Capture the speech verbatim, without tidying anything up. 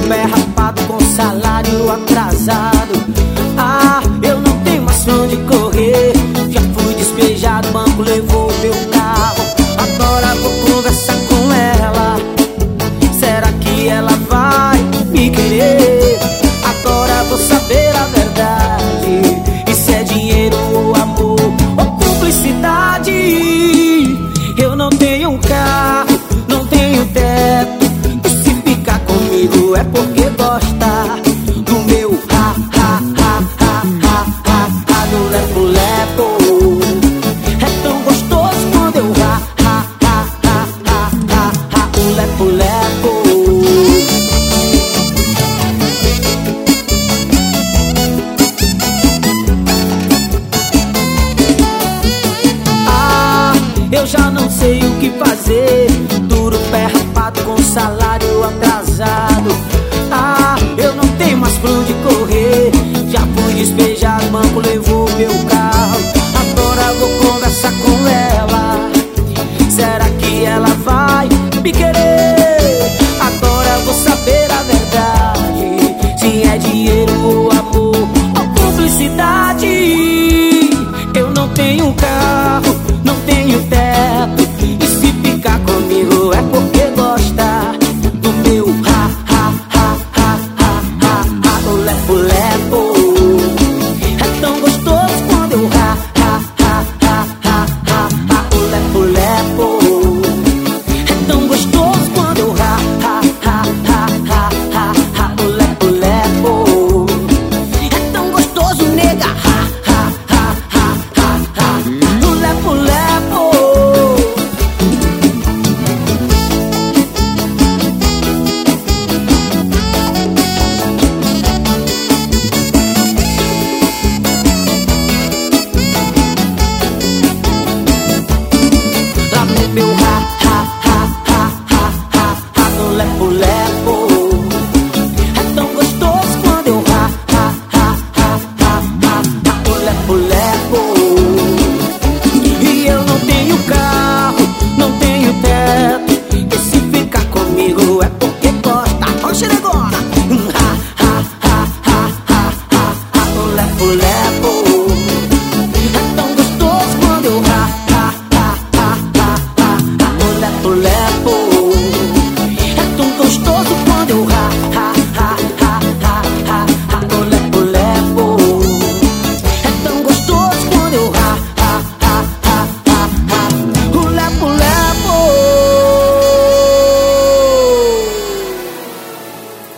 pé rapado com salário atrasado. Ah, eu não tenho mais pra onde correr. Já fui despejado, o banco levou meu carro. Agora vou conversar com ela. Será que ela vai me querer? Agora vou saber a verdade. E se é dinheiro ou amor ou cumplicidade. Eu não tenho um carro, não tenho teto. E se ficar comigo é porque gosta do meu ha, ha, ha, ha, ha, ha, ha, do lepo-lepo. É tão gostoso quando eu ha, ha, ha, ha, ha, ha, ha, o lepo-lepo. Eu já não sei o que fazer. Duro pé rapado com salário atrasado. Ah, eu não tenho mais pra onde correr. Já fui despejado, o banco levou meu carro.